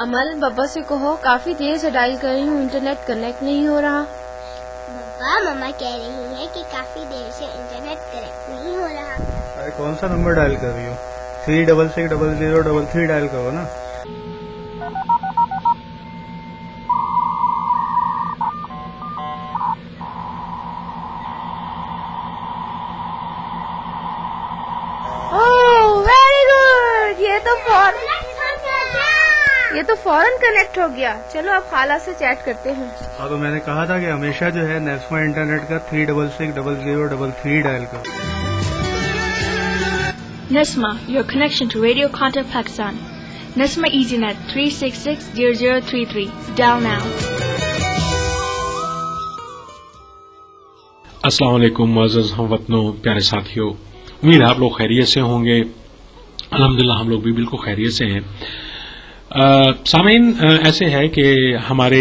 امل بابا سے کہو کافی دیر سے ڈائل کر رہی ہوں انٹرنیٹ کنیکٹ نہیں ہو رہا. بابا ماما کہہ رہی ہے کہ کافی دیر سے انٹرنیٹ کنیکٹ نہیں ہو رہا. ارے کون سا نمبر ڈائل کر رہی ہو؟ 3660033 ڈائل کرو نا. یہ تو فوراً کنیکٹ ہو گیا. چلو اب خالہ سے چیٹ کرتے ہیں. ہاں تو میں نے کہا تھا کہ ہمیشہ جو ہے نیسما انٹرنیٹ کا 3660033 ڈائل کرو. Nesma, your connection to Radio Contact Pakistan. Nesma EasyNet 3660033. Dial now. السلام علیکم معزز ہم وطنوں، پیارے ساتھیوں، امید ہے آپ لوگ خیریت سے ہوں گے. الحمدللہ ہم لوگ بھی بالکل خیریت سے ہیں. سامعین، ایسے ہے کہ ہمارے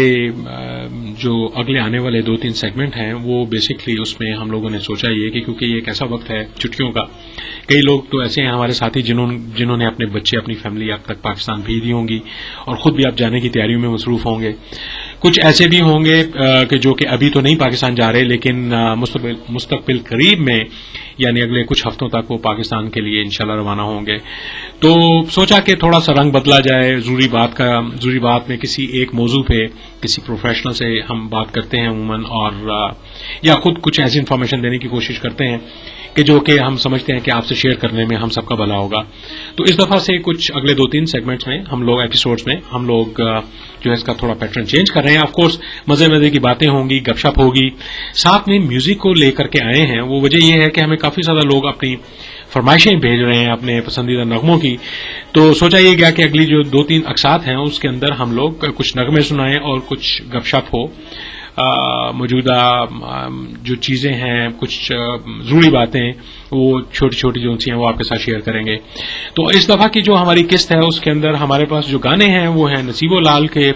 جو اگلے آنے والے 2-3 سیگمنٹ ہیں وہ بیسکلی اس میں ہم لوگوں نے سوچا یہ کہ کیونکہ یہ ایک ایسا وقت ہے چھٹیوں کا، کئی لوگ تو ایسے ہیں ہمارے ساتھی جنہوں نے اپنے بچے اپنی فیملی اب تک پاکستان بھیج دی ہوں گی اور خود بھی اب جانے کی تیاریوں میں مصروف ہوں گے. کچھ ایسے بھی ہوں گے کہ جو کہ ابھی تو نہیں پاکستان جا رہے لیکن مستقبل قریب میں یعنی اگلے کچھ ہفتوں تک وہ پاکستان کے لیے انشاءاللہ روانہ ہوں گے. تو سوچا کہ تھوڑا سا رنگ بدلا جائے. ضروری بات میں کسی ایک موضوع پہ کسی پروفیشنل سے ہم بات کرتے ہیں عموماً، اور یا خود کچھ ایسی انفارمیشن دینے کی کوشش کرتے ہیں کہ جو کہ ہم سمجھتے ہیں کہ آپ سے شیئر کرنے میں ہم سب کا بھلا ہوگا. تو اس دفعہ سے کچھ اگلے 2-3 سیگمنٹس میں ہم لوگ ایپیسوڈز میں ہم لوگ جو ہے اس کا تھوڑا پیٹرن چینج کر رہے ہیں. آف کورس مزے کی باتیں ہوں گی، گپ شپ ہوگی، ساتھ میں میوزک کو لے کر کے آئے ہیں. وہ وجہ یہ ہے کہ ہمیں کافی زیادہ لوگ اپنی فرمائشیں بھیج رہے ہیں اپنے پسندیدہ نغموں کی. تو سوچا یہ گیا کہ اگلی جو 2-3 اقساط ہیں اس کے اندر ہم لوگ کچھ نغمے سنائیں اور کچھ گپ شپ ہو. موجودہ جو چیزیں ہیں، کچھ ضروری باتیں، وہ چھوٹی چھوٹی جو سی ہیں وہ آپ کے ساتھ شیئر کریں گے. تو اس دفعہ کی جو ہماری قسط ہے اس کے اندر ہمارے پاس جو گانے ہیں وہ ہیں نصیب و لال کے،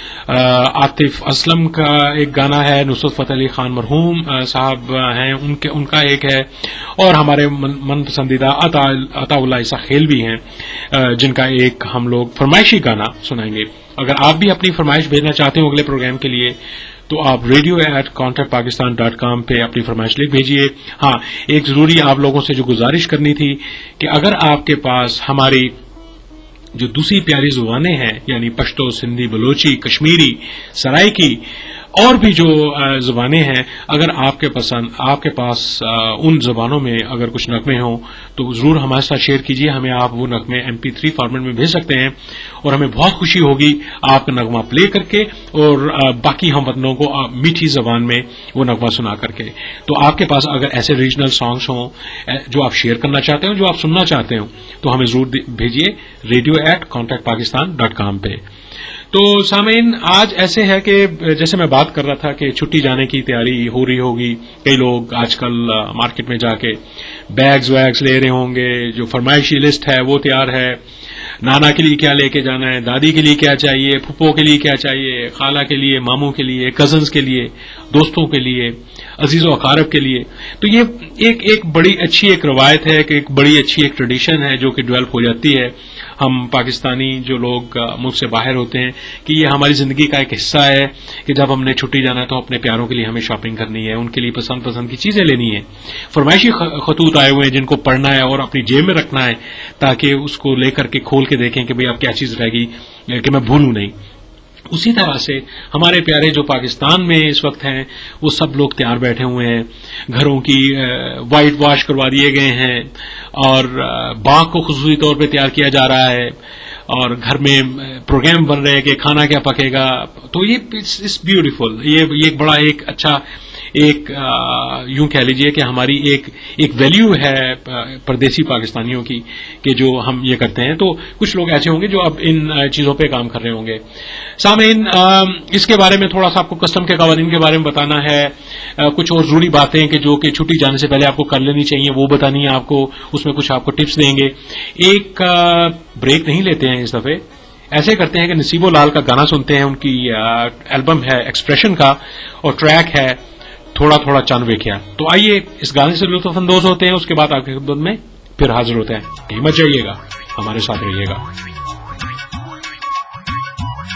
عاطف اسلم کا ایک گانا ہے، نصرت فتح علی خان مرحوم صاحب ہیں ان کا ایک ہے، اور ہمارے من پسندیدہ عطا اللہ عیسیٰ خیل بھی ہیں جن کا ایک ہم لوگ فرمائشی گانا سنائیں گے. اگر آپ بھی اپنی فرمائش بھیجنا چاہتے ہو اگلے پروگرام کے لیے تو آپ radio@contactpakistan.com پہ اپنی فرمائش لکھ بھیجیے. ہاں، ایک ضروری آپ لوگوں سے جو گزارش کرنی تھی کہ اگر آپ کے پاس ہماری جو دوسری پیاری زبانیں ہیں یعنی پشتو، سندھی، بلوچی، کشمیری، سرائکی اور بھی جو زبانیں ہیں، اگر آپ کے پاس ان زبانوں میں اگر کچھ نغمے ہوں تو ضرور ہمارے ساتھ شیئر کیجیے. ہمیں آپ وہ نغمے MP3 فارمیٹ میں بھیج سکتے ہیں اور ہمیں بہت خوشی ہوگی آپ کا نغمہ پلے کر کے اور باقی ہم وطنوں کو میٹھی زبان میں وہ نغمہ سنا کر کے. تو آپ کے پاس اگر ایسے ریجنل سانگس ہوں جو آپ شیئر کرنا چاہتے ہو، جو آپ سننا چاہتے ہو، تو ہمیں ضرور بھیجیے radio@contactpakistan.com پہ. تو سامعین، آج ایسے ہے کہ جیسے میں بات کر رہا تھا کہ چھٹی جانے کی تیاری ہو رہی ہوگی. کئی لوگ آج کل مارکیٹ میں جا کے بیگز لے رہے ہوں گے. جو فرمائشی لسٹ ہے وہ تیار ہے. نانا کے لیے کیا لے کے جانا ہے، دادی کے لیے کیا چاہیے، پھپھو کے لیے کیا چاہیے، خالہ کے لیے، ماموں کے لیے، کزنز کے لیے، دوستوں کے لیے، عزیز و اقارب کے لیے. تو یہ ایک بڑی اچھی ایک روایت ہے کہ ایک بڑی اچھی ایک ٹریڈیشن ہے جو کہ ڈیولپ ہو جاتی ہے. ہم پاکستانی جو لوگ ملک سے باہر ہوتے ہیں کہ یہ ہماری زندگی کا ایک حصہ ہے کہ جب ہم نے چھٹی جانا ہے تو اپنے پیاروں کے لیے ہمیں شاپنگ کرنی ہے، ان کے لیے پسند کی چیزیں لینی ہے. فرمائشی خطوط آئے ہوئے ہیں جن کو پڑھنا ہے اور اپنی جیب میں رکھنا ہے تاکہ اس کو لے کر کے کھول کے دیکھیں کہ بھئی اب کیا چیز رہ گئی کہ میں بھولوں نہیں. اسی طرح سے ہمارے پیارے جو پاکستان میں اس وقت ہیں وہ سب لوگ تیار بیٹھے ہوئے ہیں. گھروں کی وائٹ واش کروا دیے گئے ہیں اور باغ کو خصوصی طور پہ تیار کیا جا رہا ہے اور گھر میں پروگرام بن رہے ہیں کہ کھانا کیا پکے گا. تو یہ اٹس بیوٹیفل. یہ ایک بڑا ایک اچھا ایک یوں کہہ لیجئے کہ ہماری ایک ویلیو ہے پردیسی پاکستانیوں کی کہ جو ہم یہ کرتے ہیں. تو کچھ لوگ ایسے ہوں گے جو اب ان چیزوں پہ کام کر رہے ہوں گے. سامعین، اس کے بارے میں تھوڑا سا آپ کو کسٹم کے قوانین کے بارے میں بتانا ہے. کچھ اور ضروری باتیں کہ جو کہ چھٹی جانے سے پہلے آپ کو کر لینی چاہیے وہ بتانی ہے آپ کو. اس میں کچھ آپ کو ٹپس دیں گے. ایک بریک نہیں لیتے ہیں اس دفعے. ایسے کرتے ہیں کہ نصیب و لال کا گانا سنتے ہیں. ان کی البم ہے ایکسپریشن کا اور ٹریک ہے تھوڑا تھوڑا چاند ویکھیا. تو آئیے اس گانے سے لطف اندوز ہوتے ہیں. اس کے بعد آپ کی خدمت میں پھر حاضر ہوتے ہیں. کہیں مت جائیے گا، ہمارے ساتھ رہیے گا.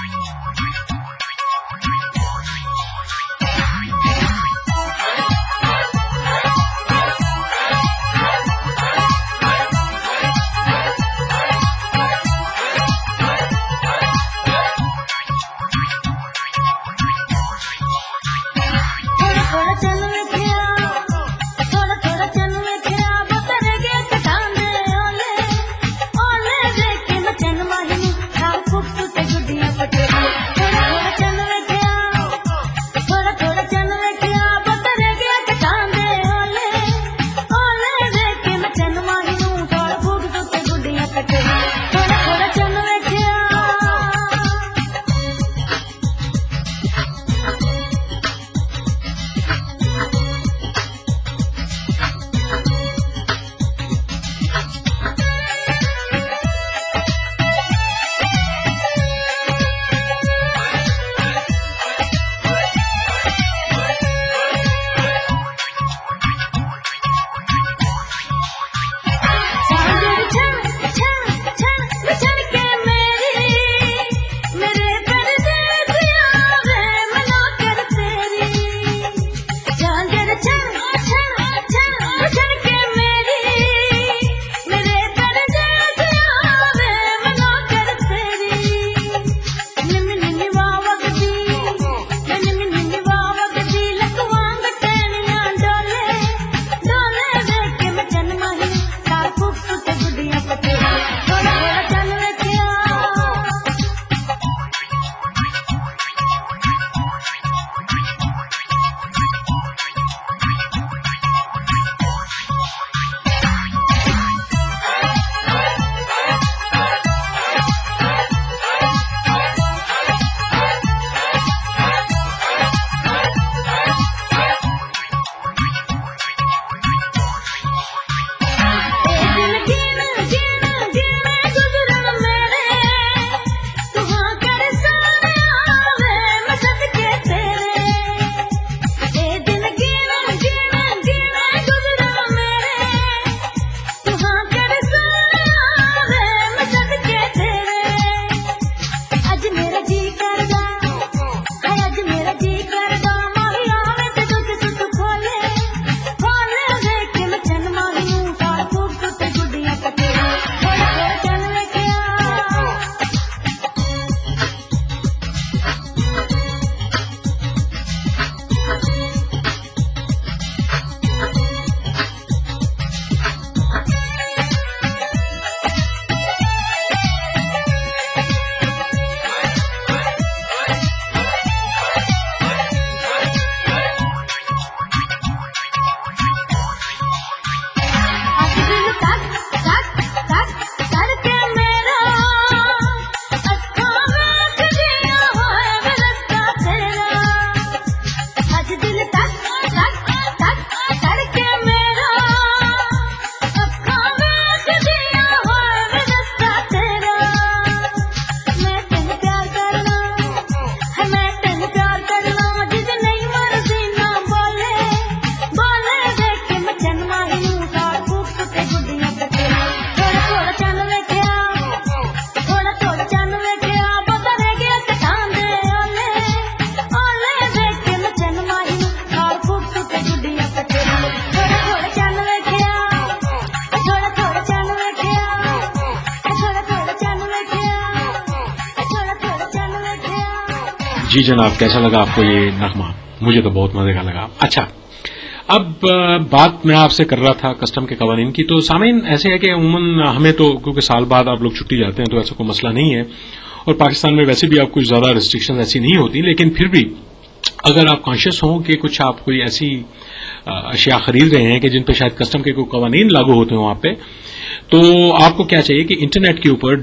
جی جناب، کیسا لگا آپ کو یہ نغمہ؟ مجھے تو بہت مزے کا لگا. اچھا، اب بات میں آپ سے کر رہا تھا کسٹم کے قوانین کی. تو سامعین ایسے ہے کہ عموماً ہمیں تو کیونکہ سال بعد آپ لوگ چھٹی جاتے ہیں تو ایسا کوئی مسئلہ نہیں ہے، اور پاکستان میں ویسے بھی آپ کچھ زیادہ ریسٹرکشن ایسی نہیں ہوتی، لیکن پھر بھی اگر آپ کانشیس ہوں کہ کچھ آپ کوئی ایسی اشیاء خرید رہے ہیں کہ جن پہ شاید کسٹم کے کوئی قوانین لاگو ہوتے ہوں آپ پہ، تو آپ کو کیا چاہیے کہ انٹرنیٹ کے اوپر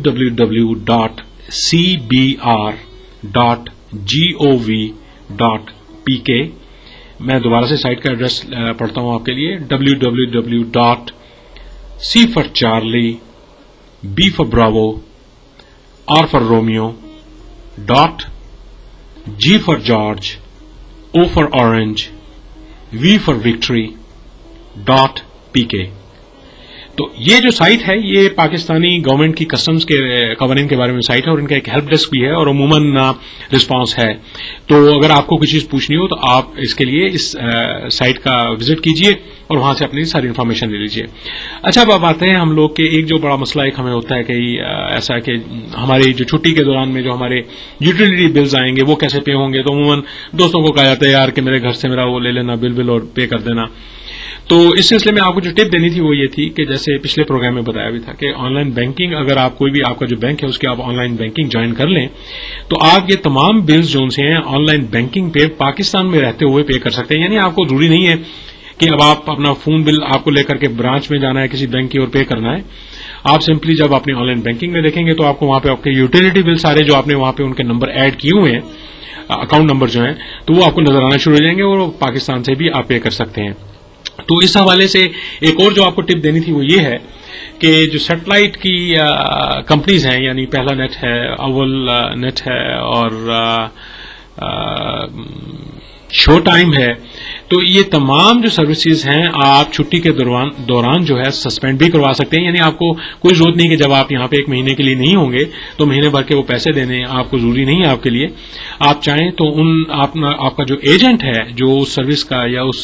www.cbr.gov.pk، میں دوبارہ سے سائٹ کا ایڈریس پڑھتا ہوں آپ کے لیے، www.c for Charlie, B for Bravo, R for Romeo, .G for George, O for Orange, V for Victory, .pk. تو یہ جو سائٹ ہے یہ پاکستانی گورنمنٹ کی کسٹمز کے قوانین کے بارے میں سائٹ ہے، اور ان کا ایک ہیلپ ڈیسک بھی ہے اور عموماً رسپانس ہے. تو اگر آپ کو کوئی چیز پوچھنی ہو تو آپ اس کے لیے اس سائٹ کا وزٹ کیجئے اور وہاں سے اپنی ساری انفارمیشن لے لیجئے. اچھا، اب آپ آتے ہیں ہم لوگ کے ایک جو بڑا مسئلہ ایک ہمیں ہوتا ہے کہ ایسا کہ ہماری جو چھٹی کے دوران میں جو ہمارے یوٹیلیٹی بلز آئیں گے وہ کیسے پے ہوں گے. تو عموماً دوستوں کو کہا جاتا ہے یار کہ میرے گھر سے میرا وہ لے لینا بل اور پے کر دینا. تو اس سلسلے میں آپ کو جو ٹپ دینی تھی وہ یہ تھی کہ جیسے پچھلے پروگرام میں بتایا بھی تھا کہ آن لائن بینکنگ، اگر آپ کوئی بھی آپ کا جو بینک ہے اس کی آپ آن لائن بینکنگ جوائن کر لیں تو آپ یہ تمام بلز جو سے ہیں آن لائن بینکنگ پہ پاکستان میں رہتے ہوئے پے کر سکتے ہیں. یعنی آپ کو ضروری نہیں ہے کہ اب آپ اپنا فون بل آپ کو لے کر کے برانچ میں جانا ہے کسی بینک کی اور پے کرنا ہے. آپ سمپلی جب اپنی آن لائن بینکنگ میں دیکھیں گے تو آپ کو وہاں پہ آپ کے یوٹیلیٹی بل سارے جو آپ نے وہاں پہ ان کے نمبر ایڈ کیے ہوئے ہیں، اکاؤنٹ نمبر جو ہیں، تو وہ آپ کو نظر آنا شروع ہو جائیں گے اور پاکستان سے بھی آپ پے کر سکتے ہیں. تو اس حوالے سے ایک اور جو آپ کو ٹپ دینی تھی وہ یہ ہے کہ جو سیٹلائٹ کی کمپنیز ہیں، یعنی پہلا نیٹ ہے، اول نیٹ ہے اور شو ٹائم ہے، تو یہ تمام جو سروسز ہیں آپ چھٹی کے دوران جو ہے سسپینڈ بھی کروا سکتے ہیں. یعنی آپ کو کوئی ضرورت نہیں کہ جب آپ یہاں پہ ایک مہینے کے لیے نہیں ہوں گے تو مہینے بھر کے وہ پیسے دینے آپ کو ضروری نہیں ہے آپ کے لیے. آپ چاہیں تو آپ کا جو ایجنٹ ہے جو اس سروس کا یا اس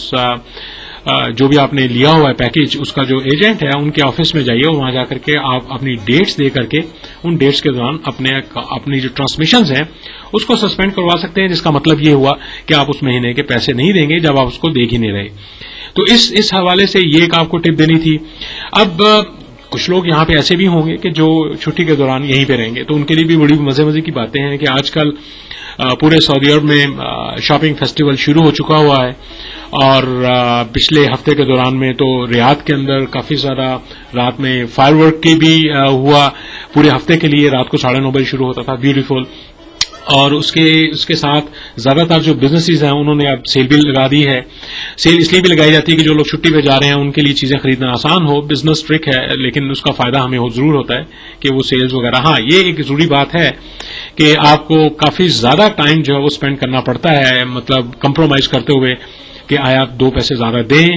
جو بھی آپ نے لیا ہوا ہے پیکج، اس کا جو ایجنٹ ہے ان کے آفس میں جائیے اور وہاں جا کر کے آپ اپنی ڈیٹس دے کر کے ان ڈیٹس کے دوران اپنی جو ٹرانسمیشنز ہیں اس کو سسپینڈ کروا سکتے ہیں، جس کا مطلب یہ ہوا کہ آپ اس مہینے کے پیسے نہیں دیں گے جب آپ اس کو دیکھ ہی نہیں رہے. تو اس حوالے سے یہ ایک آپ کو ٹپ دینی تھی. اب کچھ لوگ یہاں پہ ایسے بھی ہوں گے کہ جو چھٹی کے دوران یہیں پہ رہیں گے، تو ان کے لیے بھی بڑی مزے کی باتیں ہیں کہ آج کل پورے سعودی عرب میں شاپنگ فیسٹیول شروع ہو چکا ہوا ہے، اور پچھلے ہفتے کے دوران میں تو ریاض کے اندر کافی زیادہ رات میں فائر ورک کی بھی ہوا. پورے ہفتے کے لیے رات کو 9:30 بجے شروع ہوتا تھا، بیوٹیفل. اور اس کے ساتھ زیادہ تر جو بزنسز ہیں انہوں نے اب سیل بھی لگا دی ہے. سیل اس لیے بھی لگائی جاتی ہے کہ جو لوگ چھٹی پہ جا رہے ہیں ان کے لیے چیزیں خریدنا آسان ہو. بزنس ٹرک ہے لیکن اس کا فائدہ ہمیں ضرور ہوتا ہے کہ وہ سیلز وغیرہ. ہاں، یہ ایک ضروری بات ہے کہ آپ کو کافی زیادہ ٹائم جو ہے وہ اسپینڈ کرنا پڑتا ہے، مطلب کمپرومائز کرتے ہوئے کہ آیا 2 پیسے زیادہ دیں،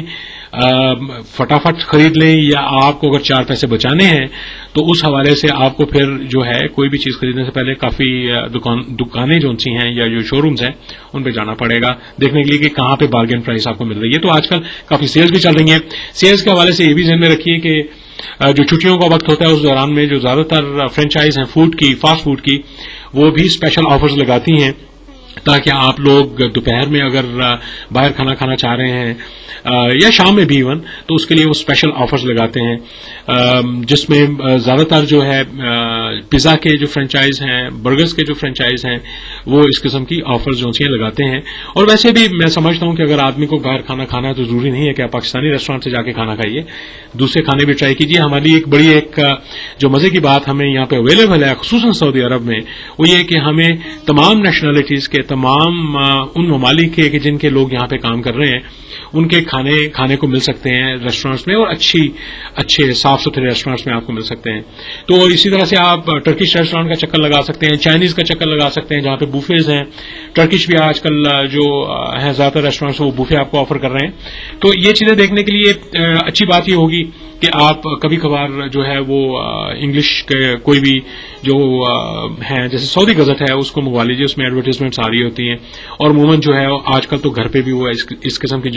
فٹافٹ خرید لیں، یا آپ کو اگر 4 پیسے بچانے ہیں تو اس حوالے سے آپ کو پھر جو ہے کوئی بھی چیز خریدنے سے پہلے کافی دکانیں جو سی ہیں یا جو شو رومز ہیں ان پہ جانا پڑے گا دیکھنے کے لیے کہ کہاں پہ بارگین پرائس آپ کو مل رہی ہے. تو آج کل کافی سیلز بھی چل رہی ہیں. سیلز کے حوالے سے یہ بھی ذہن میں رکھیے کہ جو چھٹیوں کا وقت ہوتا ہے اس دوران میں جو زیادہ تر فرینچائز ہیں فوڈ کی، فاسٹ فوڈ کی، وہ بھی اسپیشل آفرز لگاتی ہیں تاکہ آپ لوگ دوپہر میں اگر باہر کھانا چاہ رہے ہیں یا شام میں بھی ایون، تو اس کے لیے وہ اسپیشل آفرز لگاتے ہیں، جس میں زیادہ تر جو ہے پیزا کے جو فرینچائز ہیں، برگرز کے جو فرینچائز ہیں، وہ اس قسم کی آفرز جو ہیں لگاتے ہیں. اور ویسے بھی میں سمجھتا ہوں کہ اگر آدمی کو باہر کھانا ہے تو ضروری نہیں ہے کہ آپ پاکستانی ریسٹورینٹ سے جا کے کھانا کھائیے، دوسرے کھانے بھی ٹرائی کیجیے. ہماری ایک بڑی جو مزے کی بات ہمیں یہاں پہ اویلیبل ہے خصوصاً سعودی عرب میں، وہ یہ کہ ہمیں تمام نیشنلٹیز کے، تمام ان ممالک کے کہ جن کے لوگ یہاں پہ کام کر رہے ہیں ان کے کھانے کو مل سکتے ہیں ریسٹورینٹس میں، اور اچھے صاف ستھرے ریسٹورینٹس میں آپ کو مل سکتے ہیں. تو اسی طرح سے آپ ٹرکش ریسٹورینٹ کا چکر لگا سکتے ہیں، چائنیز کا چکر لگا سکتے ہیں جہاں پہ بوفیز ہیں. ٹرکش بھی آج کل جو ہیں زیادہ تر ریسٹورینٹس وہ بوفے آپ کو آفر کر رہے ہیں. تو یہ چیزیں دیکھنے کے لیے اچھی بات یہ ہوگی کہ آپ کبھی کبھار جو ہے وہ انگلش کے کوئی بھی جو ہیں جیسے سعودی گزٹ ہے اس کو منگوا لیجیے، اس میں ایڈورٹیزمنٹس آ رہی ہوتی ہیں، اور عموماً جو ہے آج کل تو گھر پہ بھی وہ اس قسم کی جو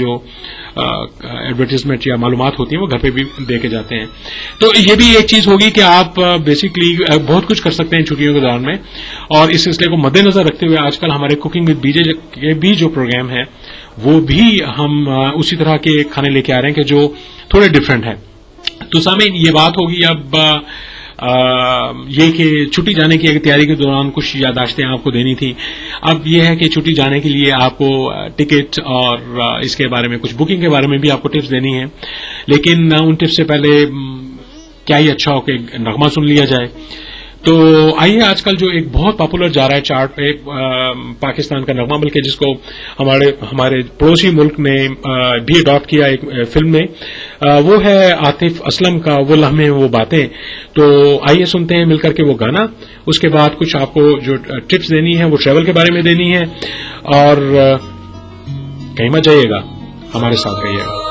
جو ایڈورٹیزمنٹ یا معلومات ہوتی ہیں وہ گھر پہ بھی دے کے جاتے ہیں. تو یہ بھی ایک چیز ہوگی کہ آپ بیسکلی بہت کچھ کر سکتے ہیں چھٹیوں کے دوران میں, اور اس سلسلے کو مد نظر رکھتے ہوئے آج کل ہمارے کوکنگ وتھ بی جے کے بھی جو پروگرام ہے وہ بھی ہم اسی طرح کے کھانے لے کے آ رہے ہیں کہ جو تھوڑے ڈفرینٹ ہیں. تو سامعین یہ بات ہوگی اب یہ کہ چھٹی جانے کی تیاری کے دوران کچھ یادداشتیں آپ کو دینی تھی. اب یہ ہے کہ چھٹی جانے کے لیے آپ کو ٹکٹ اور اس کے بارے میں کچھ بکنگ کے بارے میں بھی آپ کو ٹپس دینی ہے, لیکن ان ٹپس سے پہلے کیا ہی اچھا ہو کہ نغمہ سن لیا جائے. تو آئیے, آج کل جو ایک بہت پاپولر جا رہا ہے چارٹ پہ پاکستان کا نغمہ, بلکہ جس کو ہمارے پڑوسی ملک نے بھی اڈاپٹ کیا ایک فلم میں, وہ ہے عاطف اسلم کا وہ لمحے وہ باتیں. تو آئیے سنتے ہیں مل کر کے وہ گانا, اس کے بعد کچھ آپ کو جو ٹپس دینی ہے وہ ٹریول کے بارے میں دینی ہے, اور کہیں مت جائیے گا, ہمارے ساتھ رہیے گا.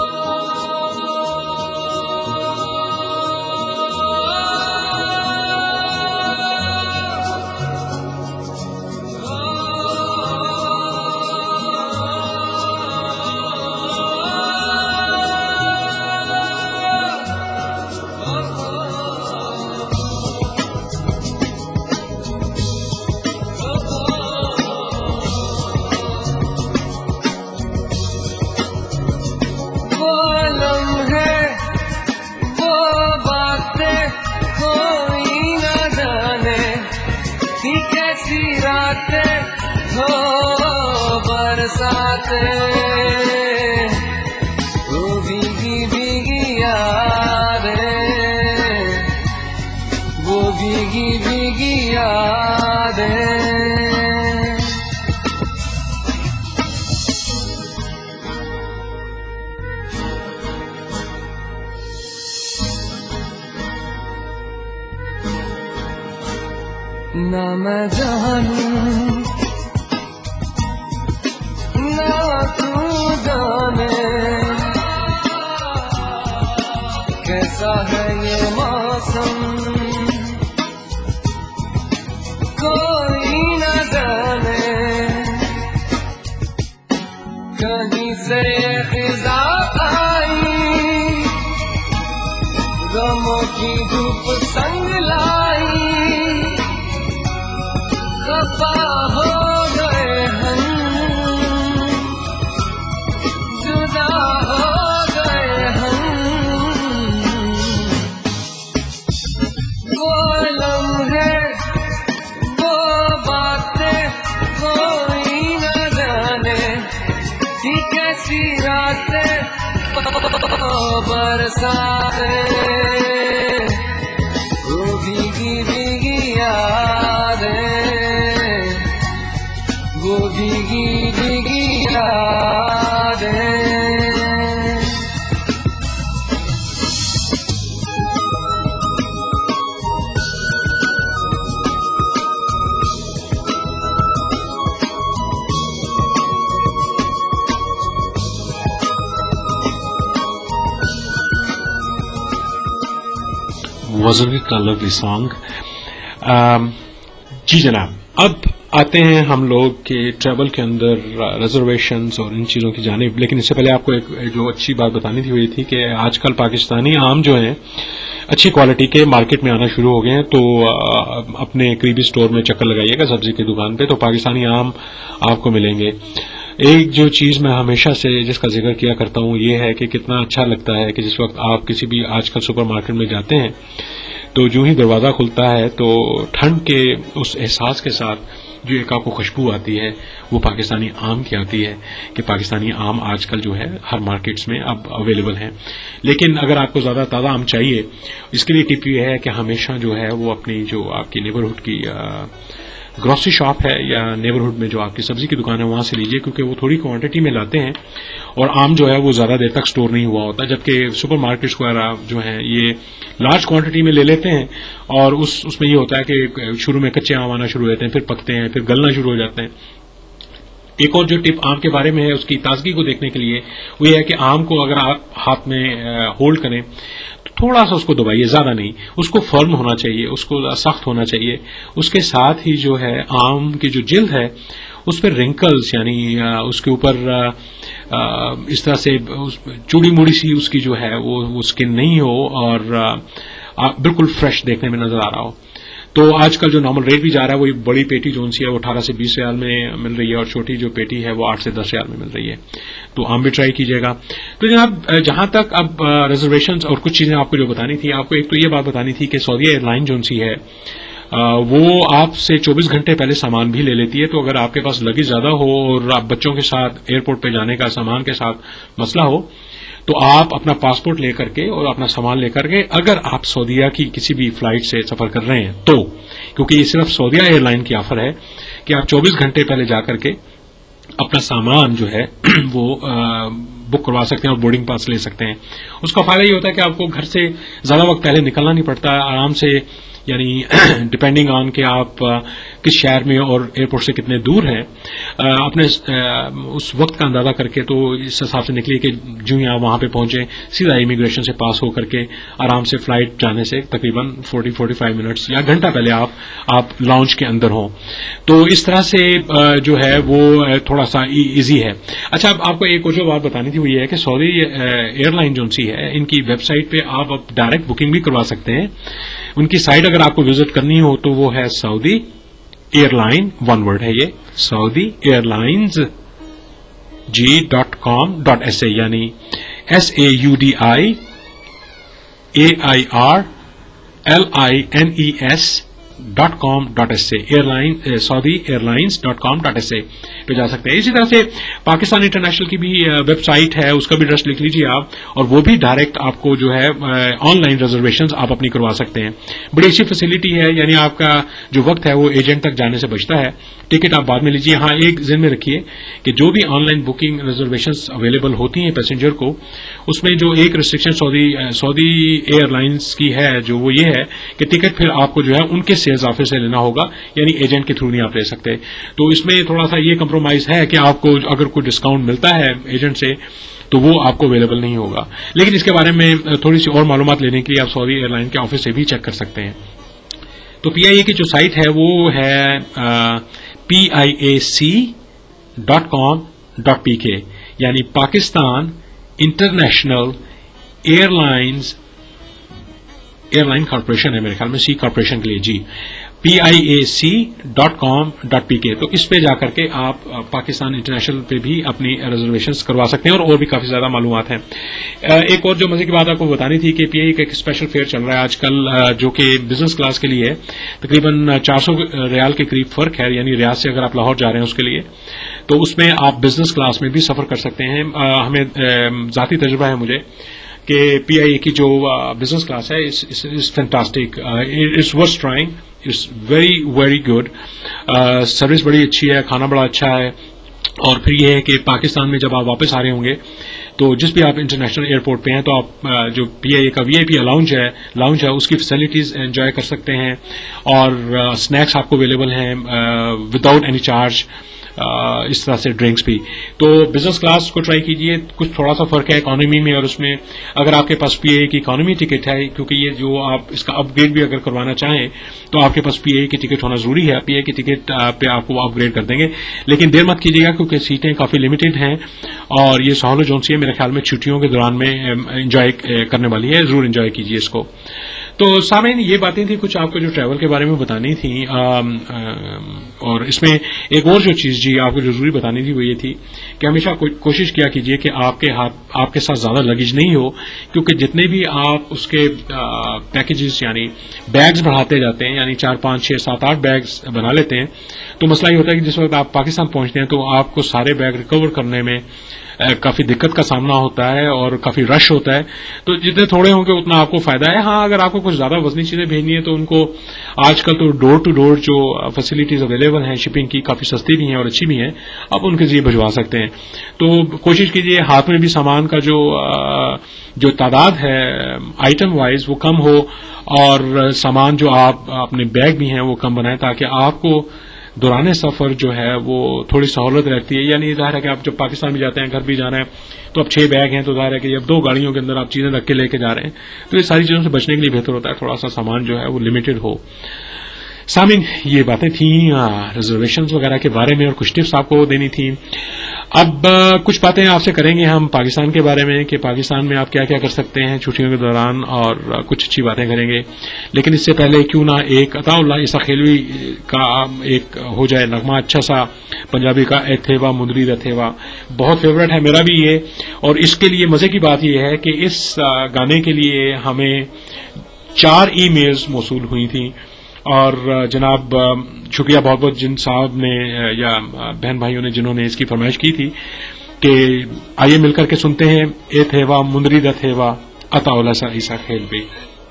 نہ میں جانوں نہ تو جانے کیسا ہے یہ موسم, کوئی نہ جانے کہیں سے خزاں آئی, غموں کی دھوپ سنگ لائی, خفا ہو گئے ہم, جدا ہو گئے ہم, وہ لمحے وہ باتیں کوئی نہ جانے کہ کیسی راتیں برساتیں, وہ بھیگی بھیگی یادیں, وہ بھیگی بھیگی یادیں. وزن کا لولی سانگ. جی جناب, اب آتے ہیں ہم لوگ کے ٹریول کے اندر ریزرویشنز اور ان چیزوں کی جانب, لیکن اس سے پہلے آپ کو ایک جو اچھی بات بتانی تھی وہ یہ تھی کہ آج کل پاکستانی آم جو ہیں اچھی کوالٹی کے مارکیٹ میں آنا شروع ہو گئے ہیں. تو اپنے قریبی سٹور میں چکر لگائیے گا سبزی کی دکان پہ, تو پاکستانی آم آپ کو ملیں گے. ایک جو چیز میں ہمیشہ سے جس کا ذکر کیا کرتا ہوں یہ ہے کہ کتنا اچھا لگتا ہے کہ جس وقت آپ کسی بھی آج کل سپر مارکیٹ میں جاتے ہیں تو جو ہی دروازہ کھلتا ہے تو ٹھنڈ کے اس احساس کے ساتھ جو ایک آپ کو خوشبو آتی ہے وہ پاکستانی آم کی آتی ہے کہ پاکستانی آم آج کل جو ہے ہر مارکیٹس میں اب اویلیبل ہیں. لیکن اگر آپ کو زیادہ تازہ آم چاہیے, اس کے لیے ٹپ یہ ہے کہ ہمیشہ جو ہے وہ اپنی جو آپ کی نیبرہڈ کی گروسری شاپ ہے یا نیبرہڈ میں جو آپ کی سبزی کی دکان ہے وہاں سے لیجیے, کیونکہ وہ تھوڑی کوانٹٹی میں لاتے ہیں اور آم جو ہے وہ زیادہ دیر تک سٹور نہیں ہوا ہوتا, جبکہ سپر مارکیٹس وغیرہ جو ہیں یہ لارج کوانٹٹی میں لے لیتے ہیں اور اس میں یہ ہوتا ہے کہ شروع میں کچے آم آنا شروع ہو جاتے ہیں, پھر پکتے ہیں, پھر گلنا شروع ہو جاتے ہیں. ایک اور جو ٹپ آم کے بارے میں ہے اس کی تازگی کو دیکھنے کے لیے وہ یہ ہے کہ آم کو اگر آپ ہاتھ میں ہولڈ کریں تو تھوڑا سا اس کو دبائیے, زیادہ نہیں, اس کو فرم ہونا چاہیے, اس کو سخت ہونا چاہیے. اس کے ساتھ ہی جو ہے آم کی جو جلد ہے اس پہ رنکلز یعنی اس کے اوپر اس طرح سے چوڑی موڑی سی اس کی جو ہے وہ سکن نہیں ہو اور بالکل فریش دیکھنے میں نظر آ رہا ہو. تو آج کل جو نارمل ریٹ بھی جا رہا ہے وہ بڑی پیٹی جو سی ہے وہ 18 سے 20 ریال میں مل رہی ہے اور چھوٹی جو پیٹی ہے وہ 8 سے 10 ریال میں مل رہی ہے. تو آپ بھی ٹرائی کیجیے گا. تو جناب جہاں تک اب ریزرویشنز اور کچھ چیزیں آپ کو جو بتانی تھی, آپ کو ایک تو یہ بات بتانی تھی کہ سعودیہ ایئر لائن جو سی ہے وہ آپ سے 24 گھنٹے پہلے سامان بھی لے لیتی ہے. تو اگر آپ کے پاس لگیج زیادہ ہو اور آپ بچوں کے ساتھ ایئرپورٹ پہ جانے کا سامان کے ساتھ مسئلہ ہو تو آپ اپنا پاسپورٹ لے کر کے اور اپنا سامان لے کر کے اگر آپ سعودیہ کی کسی بھی فلائٹ سے سفر کر رہے ہیں تو, کیونکہ یہ صرف سعودیہ ایئر لائن کی آفر ہے کہ آپ 24 گھنٹے پہلے جا کر کے اپنا سامان جو ہے وہ بک کروا سکتے ہیں اور بورڈنگ پاس لے سکتے ہیں. اس کا فائدہ یہ ہوتا ہے کہ آپ کو گھر سے زیادہ وقت پہلے نکلنا نہیں پڑتا, آرام سے یعنی ڈپینڈنگ آن کہ آپ کس شہر میں اور ایئرپورٹ سے کتنے دور ہیں اپنے اس وقت کا اندازہ کر کے تو اس حساب سے نکلیے کہ جو ہی آپ وہاں پہ پہنچے سیدھا امیگریشن سے پاس ہو کر کے آرام سے فلائٹ جانے سے تقریباً 40-45 منٹس یا گھنٹہ پہلے آپ لاؤنج کے اندر ہوں. تو اس طرح سے جو ہے وہ تھوڑا سا ایزی ہے. اچھا اب آپ کو ایک اور جو بات بتانی تھی وہ یہ ہے کہ سعودی ایئر لائن جو سی ہے ان کی ویب سائٹ پہ آپ اب ڈائریکٹ بکنگ بھی کروا سکتے ہیں. ان کی سائٹ اگر آپ کو وزٹ کرنی ہو تو وہ ہے Saudi airline, one word ہے یہ, سعودی ایئر لائنز .com.sa یعنی SAUDIAIRLINES.com.sa سعودی ایئر لائنز .com.sa پہ جا سکتے ہیں. اسی طرح سے پاکستان انٹرنیشنل کی بھی ویب سائٹ ہے, اس کا بھی ایڈریس لکھ لیجیے آپ, اور وہ بھی ڈائریکٹ آپ کو جو ہے آن لائن ریزرویشنز آپ اپنی کروا سکتے ہیں. بڑی اچھی فیسلٹی ہے, یعنی آپ کا جو وقت ہے وہ ایجنٹ تک جانے سے بچتا ہے. ٹکٹ آپ بعد میں لیجیے. ہاں ایک ذہن میں رکھیے کہ جو بھی online booking reservations available ہوتی ہیں پیسنجر کو, اس میں جو ایک ریسٹرکشن سعودی ایئر لائنز کی ہے جو وہ یہ ہے کہ ٹکٹ پھر آپ کو جو ہے ان کے سیلز آفس سے لینا ہوگا, یعنی ایجنٹ کے تھرو نہیں آپ لے سکتے. تو اس میں تھوڑا سا یہ کمپرومائز ہے کہ آپ کو اگر کوئی ڈسکاؤنٹ ملتا ہے ایجنٹ سے تو وہ آپ کو اویلیبل نہیں ہوگا. لیکن اس کے بارے میں تھوڑی سی اور معلومات لینے کے لیے آپ سعودی ایئر لائن کے آفس سے بھی چیک کر سکتے ہیں. تو PIA کی جو سائٹ ہے وہ ہے PIAC.com.pk یعنی Pakistan International Airline Corporation ہے میرے خیال میں, سی کارپوریشن کے لیے جی, PIAC.com.pk. تو اس پہ جا کر کے آپ پاکستان انٹرنیشنل پہ بھی اپنی ریزرویشنز کروا سکتے ہیں, اور بھی کافی زیادہ معلومات ہیں. ایک اور جو مزے کی بات آپ کو بتانی تھی کہ PIA کا ایک اسپیشل فیئر چل رہا ہے آج کل جو کہ بزنس کلاس کے لیے ہے, تقریباً 400 ریال کے قریب فرق ہے, یعنی ریاض سے اگر آپ لاہور جا رہے ہیں اس کے لیے تو اس میں آپ بزنس کلاس میں بھی سفر کر سکتے ہیں. ہمیں ذاتی تجربہ ہے مجھے کہ PIA کی جو بزنس کلاس ہے is fantastic, it's worth trying, it's very very good. Service بڑی اچھی ہے, کھانا بڑا اچھا ہے, اور پھر یہ ہے کہ پاکستان میں جب آپ واپس آ رہے ہوں گے تو جس بھی آپ انٹرنیشنل ایئرپورٹ پہ ہیں تو آپ جو PIA کا VIP لاؤنج ہے اس کی فیسلٹیز انجوائے کر سکتے ہیں, اور اسنیکس آپ کو اویلیبل ہیں وداؤٹ اینی چارج, اس طرح سے ڈرنکس بھی. تو بزنس کلاس کو ٹرائی کیجئے, کچھ تھوڑا سا فرق ہے اکانومی میں اور اس میں. اگر آپ کے پاس PIA کی اکانومی ٹکٹ ہے, کیونکہ یہ جو آپ اس کا اپ گریڈ بھی اگر کروانا چاہیں تو آپ کے پاس PIA کی ٹکٹ ہونا ضروری ہے. PIA کی ٹکٹ پہ آپ کو اپ گریڈ کر دیں گے, لیکن دیر مت کیجیے گا کیونکہ سیٹیں کافی لمیٹڈ ہیں, اور یہ سہولت جو سی ہے میرے خیال میں چھٹیوں کے دوران میں انجوائے کرنے والی ہے, ضرور انجوائے کیجیے اس کو. تو سامعین یہ باتیں تھیں کچھ آپ کو جو ٹریول کے بارے میں بتانی تھیں, اور اس میں ایک اور جو چیز جی آپ کو جو ضروری بتانی تھی وہ یہ تھی کہ ہمیشہ کوشش کیا کیجیے کہ آپ کے ساتھ زیادہ لگیج نہیں ہو, کیونکہ جتنے بھی آپ اس کے پیکیجز یعنی بیگز بڑھاتے جاتے ہیں, یعنی 4 5 6 7 8 بیگز بنا لیتے ہیں, تو مسئلہ یہ ہوتا ہے کہ جس وقت آپ پاکستان پہنچتے ہیں تو آپ کو سارے بیگ ریکور کرنے میں کافی دقت کا سامنا ہوتا ہے اور کافی رش ہوتا ہے. تو جتنے تھوڑے ہوں گے اتنا آپ کو فائدہ ہے. ہاں اگر آپ کو کچھ زیادہ وزنی چیزیں بھیجنی ہے تو ان کو آج کل تو ڈور ٹو ڈور جو فیسلٹیز اویلیبل ہیں شپنگ کی کافی سستی بھی ہیں اور اچھی بھی ہیں, آپ ان کے ذریعے بھجوا سکتے ہیں. تو کوشش کیجیے ہاتھ میں بھی سامان کا جو تعداد ہے آئٹم وائز وہ کم ہو, اور سامان جو آپ اپنے بیگ بھی ہیں وہ کم بنائیں تاکہ آپ کو دوران سفر جو ہے وہ تھوڑی سہولت رہتی ہے. یعنی ظاہر ہے کہ آپ جب پاکستان بھی جاتے ہیں گھر بھی جانا ہے تو اب 6 بیگ ہیں, تو ظاہر ہے کہ اب 2 گاڑیوں کے اندر آپ چیزیں رکھ کے لے کے جا رہے ہیں, تو یہ ساری چیزوں سے بچنے کے لیے بہتر ہوتا ہے تھوڑا سا سامان جو ہے وہ لمیٹڈ ہو. सामिन, ये बातें थी रिजर्वेशन वगैरह के बारे में और कुछ टिप्स आपको देनी थी। अब कुछ बातें आपसे करेंगे हम पाकिस्तान के बारे में कि पाकिस्तान में आप क्या क्या कर सकते हैं छुट्टियों के दौरान, और कुछ अच्छी बातें करेंगे। लेकिन इससे पहले क्यों ना एक अताउल्लाह ईसा खेलवी का एक हो जाए नगमा अच्छा सा पंजाबी का, एथेवा मुंदरी दथेवा, बहुत फेवरेट है मेरा भी ये। और इसके लिए मजे की बात यह है कि इस गाने के लिए हमें 4 ईमेल्स मौसूल हुई थी, और जनाब शुक्रिया बहुत बहुत जिन साहब ने या बहन भाइयों ने जिन्होंने इसकी फरमाइश की थी कि आइए मिलकर के सुनते हैं ए थेवा मुंदरी द थेवा अताउल्लाह सा ईसा खेल भी।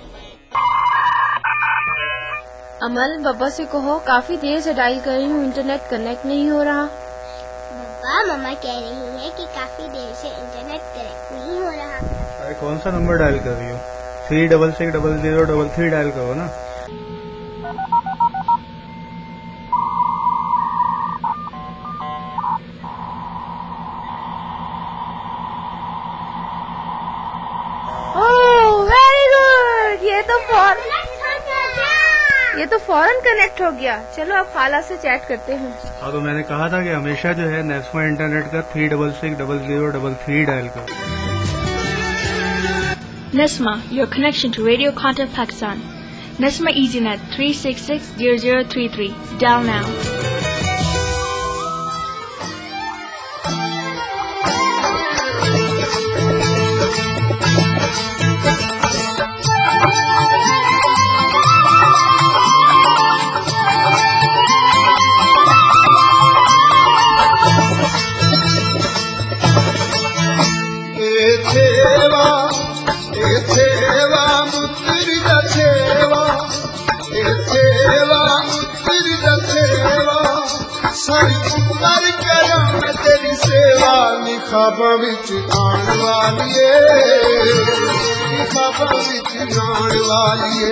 अमल, बब्बा से कहो काफी देर से डायल कर रही हूँ, इंटरनेट कनेक्ट नहीं हो रहा। बब्बा, मम्मा कह रही है कि काफी देर से इंटरनेट कनेक्ट नहीं हो रहा। अरे कौन सा नंबर डायल कर रही हो? 3660033 डायल करो ना। ये तो फौरन कनेक्ट हो गया। चलो अब खाला से चैट करते हैं। हाँ, तो मैंने कहा था कि हमेशा जो है नेस्मा इंटरनेट का 3660033 डायल करो। Nesma, your connection to Radio Contact Pakistan. Nesma EasyNet 3660033. Dial now. खाबां विच आण वालीए, खाबां विच आण वालीए,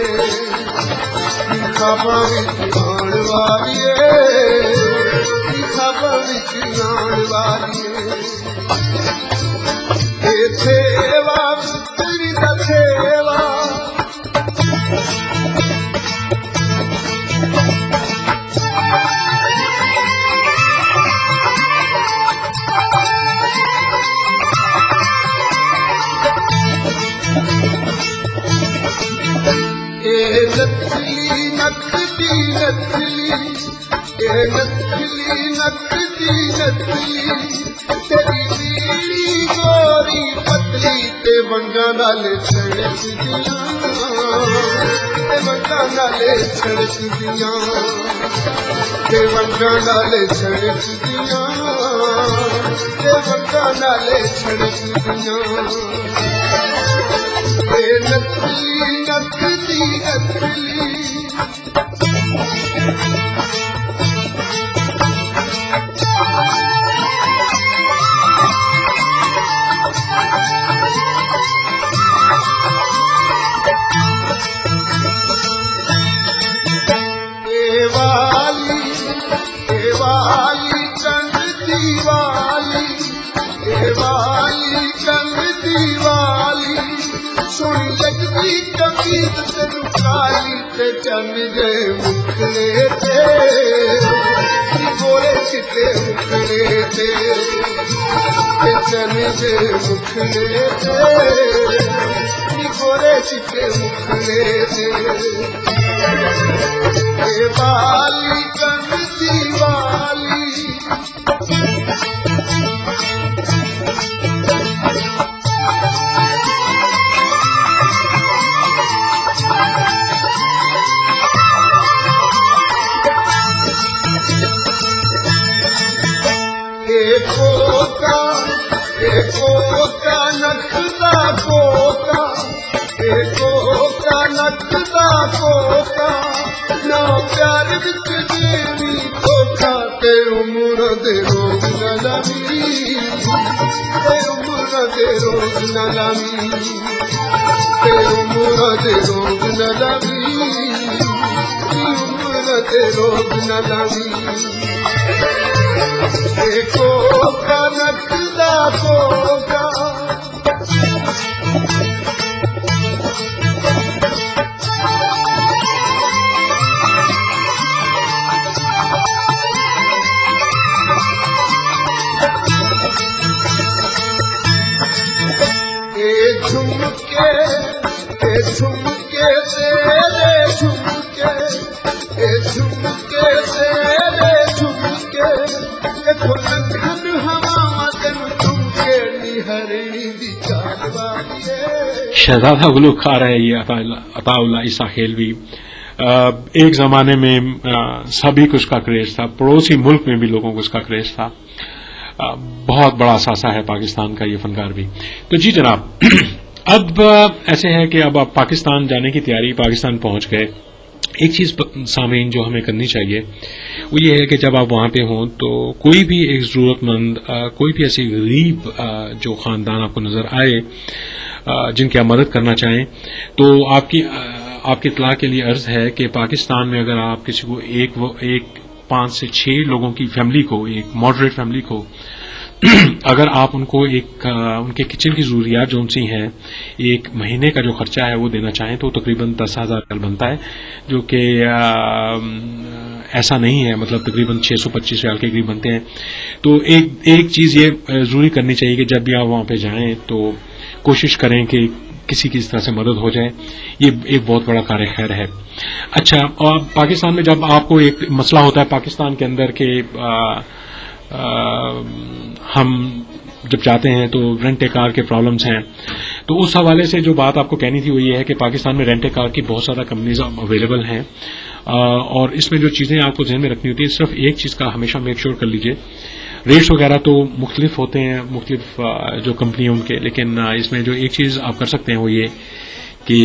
खाबां विच आण वालीए, खाबां विच आण वालीए। ए थेवा पुत्री दा थेवा, नकली तेरी बीड़ी गोरी पतली ते वंगा नाले छड़कदियां, ते वंगा नाले छड़कदियां, ते वंगा नाले छड़कदियां, ते वंगा नाले छड़कदियां। ए नकली नकली नकली सोनी लगदी कमीज तेनू काली ते चन दे मुखड़े ते, गोरे चिट्टे मुखड़े ते, चन दे मुखड़े ते, गोरे चिट्टे मुखड़े ते। ए वाली कंदी वाली कोका नकदा कोका, कोका नकदा कोका, ना प्यार विच देवी धोखा, ते उम्र दे रोग न लावी, ते उम्र दे रोग न लावी, ते उम्र दे रोग न लावी, उम्र दे रोग न लावी। कोका नकदा कोका, झुमके तेरे झुमके झुमके तेरे झुमके देखो लखन हवा मदन तुमके निहरणी दी चालवाए। शहजादा गुलकार है ये अताउल्लाह ईसा खेलवी। एक ज़माने में सभी को उसका क्रेज था, पड़ोसी मुल्क में भी लोगों को उसका क्रेज था। बहुत बड़ा असासा है पाकिस्तान का ये फनकार भी। तो जी जनाब, अब ऐसे है कि अब आप पाकिस्तान जाने की तैयारी, पाकिस्तान पहुंच गए। एक चीज़ सामीन जो हमें करनी चाहिए वो ये है कि जब आप वहाँ पे हों तो कोई भी एक ज़रूरतमंद, कोई भी ऐसी गरीब जो ख़ानदान आपको नज़र आए जिनकी आप मदद करना चाहें, तो आपकी इत्तला के लिए अर्ज़ है कि पाकिस्तान में अगर आप किसी को एक 5 से 6 लोगों की फैमिली को, एक मॉडरेट फैमिली को, अगर आप उनको उनके किचन की ज़रूरियात जो सी हैं, एक महीने का जो खर्चा है वो देना चाहें तो तकरीबन 10,000 रियाल बनता है, जो कि ऐसा नहीं है, मतलब तकरीबन 625 रियाल के करीब बनते हैं। तो एक चीज़ ये ज़रूरी करनी चाहिए कि जब भी आप वहाँ पे जाएं तो कोशिश करें कि किसी की इस तरह से मदद हो जाए। ये एक बहुत बड़ा कार्य खैर है। अच्छा, और पाकिस्तान में जब आपको एक मसला होता है पाकिस्तान के अंदर के हम जब जाते हैं तो रेंट ए कार के प्रॉब्लम्स हैं, तो उस हवाले से जो बात आपको कहनी थी वो ये है कि पाकिस्तान में रेंट ए कार की बहुत ज़्यादा कंपनीज अवेलेबल हैं, और इसमें जो चीज़ें आपको ध्यान में रखनी होती है, सिर्फ एक चीज़ का हमेशा मेक श्योर कर लीजिए, रेट्स वगैरह तो मुख्तलिफ होते हैं, मुख्तलिफ जो कंपनी है उनके, लेकिन इसमें जो एक चीज़ आप कर सकते हैं वो ये कि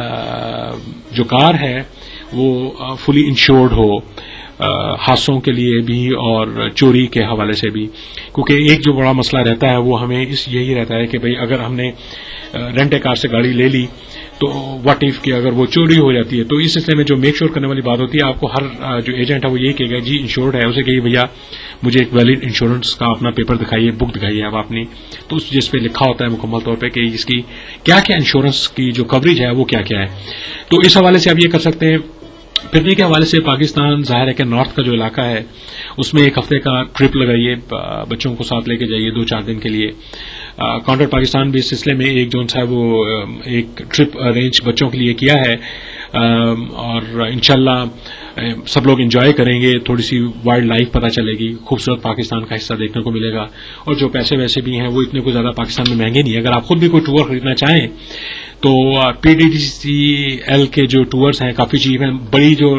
जो कार है वो फुली इंश्योर्ड हो, हादसों के लिए भी और चोरी के हवाले से भी, क्योंकि एक जो बड़ा मसला रहता है वो हमें यही रहता है कि भाई अगर हमने रेंट ए कार से गाड़ी ले ली तो व्हाट इफ कि अगर वो चोरी हो जाती है। तो इस सिलसिले में जो मेक श्योर करने वाली बात होती है, आपको हर जो एजेंट है वो यही कहेगा जी इंश्योर्ड है, उसे कहिए भैया मुझे एक वैलिड इंश्योरेंस का अपना पेपर दिखाइए, बुक दिखाइए आप अपनी, तो उस जिस पे लिखा होता है मुकम्मल तौर पे कि इसकी क्या क्या इंश्योरेंस की जो कवरेज है वो क्या क्या है। तो इस हवाले से आप ये कर सकते हैं। फिरने के हवाले से पाकिस्तान ज़ाहिर है कि नॉर्थ का जो इलाका है उसमें एक हफ्ते का ट्रिप लगाइए, बच्चों को साथ लेके जाइए 2-4 दिन के लिए। काउंटर पाकिस्तान भी इस सिलसिले में एक जो है वो एक ट्रिप अरेंज बच्चों के लिए किया है, और इंशाल्लाह सब लोग एंजॉय करेंगे, थोड़ी सी वाइल्ड लाइफ पता चलेगी, खूबसूरत पाकिस्तान का हिस्सा देखने को मिलेगा। और जो पैसे वैसे भी हैं वो इतने को ज़्यादा पाकिस्तान में महंगे नहीं है। अगर आप खुद भी कोई टूर खरीदना चाहें तो PDDCL के जो टूर्स हैं काफ़ी चीप हैं। बड़ी जो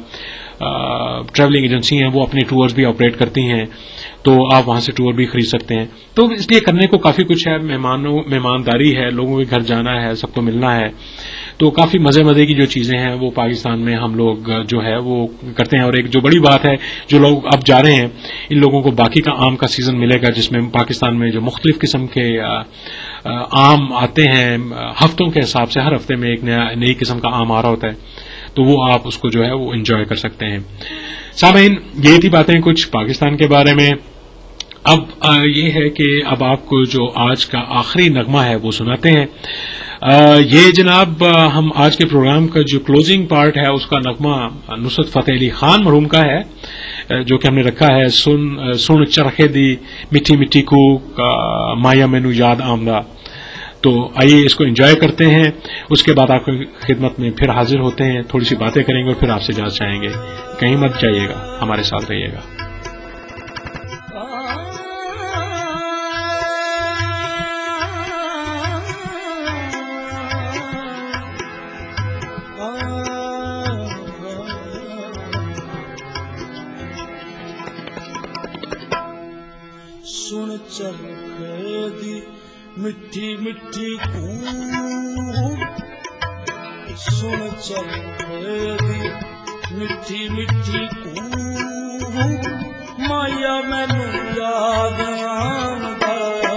ट्रैवलिंग एजेंसी हैं वो अपने टूर्स भी ऑपरेट करती हैं, तो आप वहाँ से टूर भी खरीद सकते हैं। तो इसलिए करने को काफ़ी कुछ है, मेहमानदारी है, लोगों के घर जाना है, सबको मिलना है, तो काफ़ी मज़े की जो चीज़ें हैं वो पाकिस्तान में हम लोग जो है वो करते हैं। और एक जो बड़ी बात है, जो लोग अब जा रहे हैं इन लोगों को बाकी का आम का सीज़न मिलेगा, जिसमें पाकिस्तान में जो मुख्तलिफ किस्म के आम आते हैं हफ्तों के हिसाब से, हर हफ्ते में एक नई किस्म का आम आ रहा होता है, तो वो आप उसको जो है वो एंजॉय कर सकते हैं। सामीन, ये थी बातें कुछ पाकिस्तान के बारे में। अब ये है कि अब आपको जो आज का आखिरी नगमा है वो सुनाते हैं। ये जनाब हम आज के प्रोग्राम का जो क्लोजिंग पार्ट है उसका नगमा नुसरत फतेह अली खान मरहूम का है, जो कि हमने रखा है सुन चरखे दी मिठी मिठी को माया मैनू याद आमदा। तो आइए इसको एंजॉय करते हैं, उसके बाद आपकी खिदमत में फिर हाजिर होते हैं, थोड़ी सी बातें करेंगे और फिर आपसे इजाज़त चाहेंगे। कहीं मत जाइएगा, हमारे साथ रहिएगा। सुन चरखे दी मिठी मिठी कूक, सुन चरखे दी मिठी मिठी कूक, माया मैनू याद आंदा,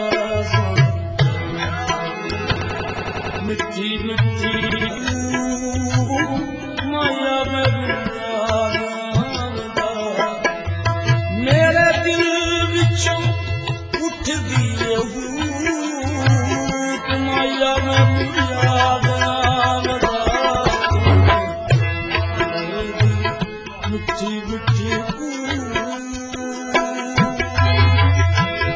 मिठी मिठी कूक, माया मैनू याद आंदा, मेरे दिल विचों उठ दी माया मैनू याद आंदा, मिठी मिठी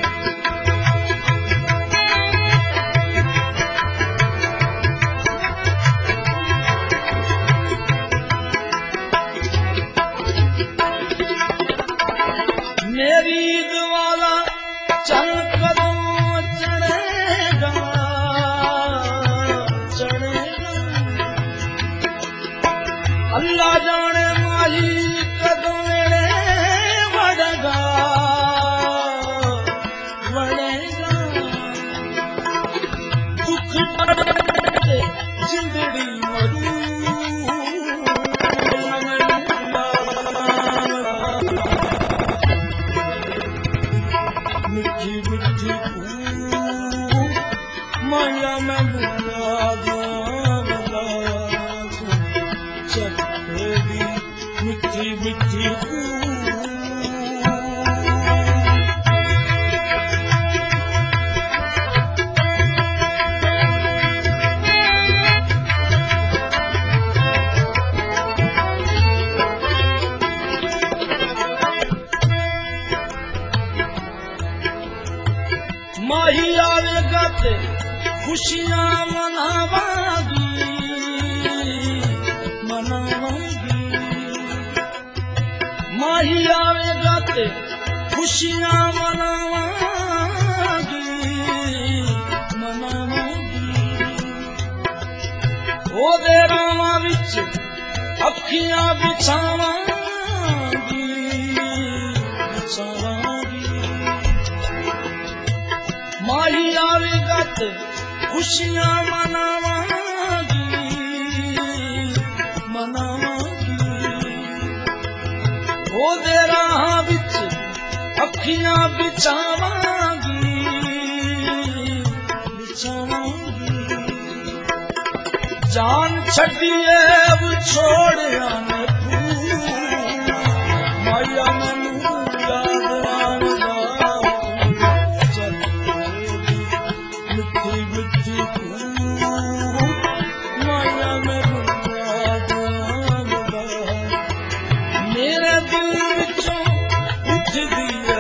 دید والا چند قدم چڑھے گا اللہ جانے مالی قدم بڑھے گا دکھ زندگی مرو مٹھی مٹھی مایا میں بلا چکری مٹھی مٹھی ماہی آئے گا تے خوشیاں مناواں گی ماہی آئے گا تے خوشیاں مناواں گی او دے راواں وچ اکھیاں بچھاواں گی ماہی آئے گا تے خوشیاں مناواں گی او دے راہ وچ اکھیاں بچھاواں گی جان چھڈیے اب چھوڑیا میں مایا مینوں یاد آوندا مٹھی مٹھی مایا مینوں یاد آوندا میرے دل وچوں اٹھدی ہے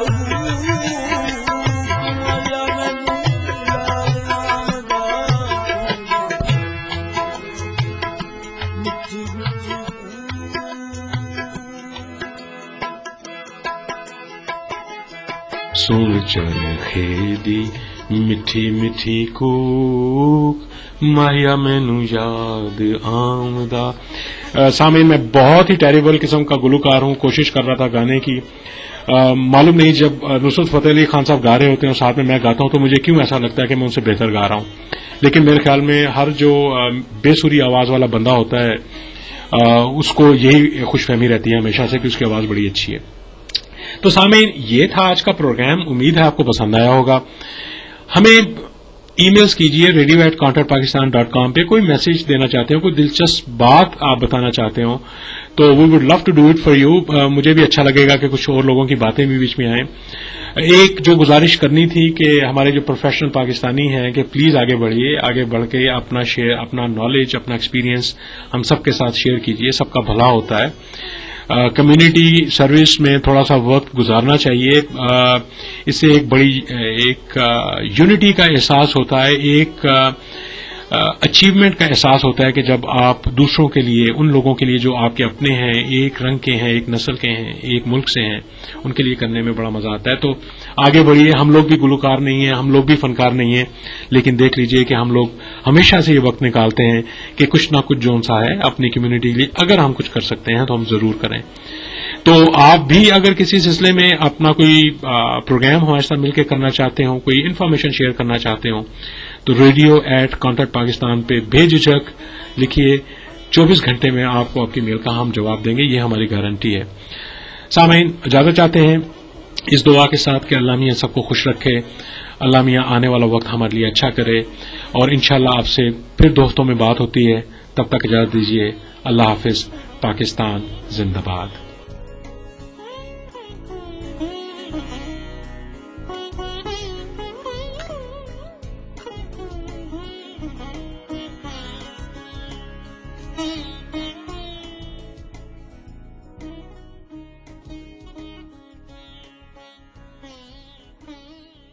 مایا مینوں یاد آوندا مٹھی مٹھی سن چرخے دی میٹھی میٹھی کوک مایا مینوں یاد آمدا. سامعین میں بہت ہی ٹیریبل قسم کا گلوکار ہوں. کوشش کر رہا تھا گانے کی. معلوم نہیں جب نصرت فتح علی خان صاحب گا رہے ہوتے ہیں اور ساتھ میں گاتا ہوں تو مجھے کیوں ایسا لگتا ہے کہ میں ان سے بہتر گا رہا ہوں. لیکن میرے خیال میں ہر جو بے سری آواز والا بندہ ہوتا ہے اس کو یہی خوش فہمی رہتی ہے ہمیشہ سے کہ اس کی آواز بڑی اچھی ہے. تو سامعین یہ تھا آج کا پروگرام. امید ہے آپ کو پسند آیا ہوگا. ہمیں ای میلز کیجیے radio@contactpakistan.com پہ. کوئی میسج دینا چاہتے ہو, کوئی دلچسپ بات آپ بتانا چاہتے ہو تو we would love to do it for you. مجھے بھی اچھا لگے گا کہ کچھ اور لوگوں کی باتیں بھی بیچ میں آئیں. ایک جو گزارش کرنی تھی کہ ہمارے جو پروفیشنل پاکستانی ہیں کہ پلیز آگے بڑھیے, آگے بڑھ کے اپنا شیئر, اپنا نالج, اپنا ایکسپیرینس ہم سب کے ساتھ شیئر کیجیے. سب کا بھلا ہوتا ہے. کمیونٹی سروس میں تھوڑا سا وقت گزارنا چاہیے. اس سے ایک بڑی ایک یونٹی کا احساس ہوتا ہے, ایک اچیومنٹ کا احساس ہوتا ہے کہ جب آپ دوسروں کے لیے, ان لوگوں کے لیے جو آپ کے اپنے ہیں, ایک رنگ کے ہیں, ایک نسل کے ہیں, ایک ملک سے ہیں, ان کے لیے کرنے میں بڑا مزہ آتا ہے. تو آگے بڑھیے. ہم لوگ بھی گلوکار نہیں ہیں, ہم لوگ بھی فنکار نہیں ہیں, لیکن دیکھ لیجئے کہ ہم لوگ ہمیشہ سے یہ وقت نکالتے ہیں کہ کچھ نہ کچھ جون سا ہے اپنی کمیونٹی کے لیے اگر ہم کچھ کر سکتے ہیں تو ہم ضرور کریں. تو آپ بھی اگر کسی سلسلے میں اپنا کوئی پروگرام ہمارے ساتھ مل کے کرنا چاہتے ہوں, کوئی انفارمیشن شیئر کرنا چاہتے ہوں تو radio@contactpakistan پہ بے جھجک لکھیے. 24 گھنٹے میں آپ کو آپ کی میل کا ہم جواب دیں گے, یہ ہماری گارنٹی ہے. سامعین اجازت چاہتے ہیں اس دعا کے ساتھ کہ اللہ میاں سب کو خوش رکھے, اللہ میاں آنے والا وقت ہمارے لیے اچھا کرے, اور انشاءاللہ آپ سے پھر 2 ہفتوں میں بات ہوتی ہے. تب تک اجازت دیجیے. اللہ حافظ. پاکستان زندہ باد. Mm-hmm.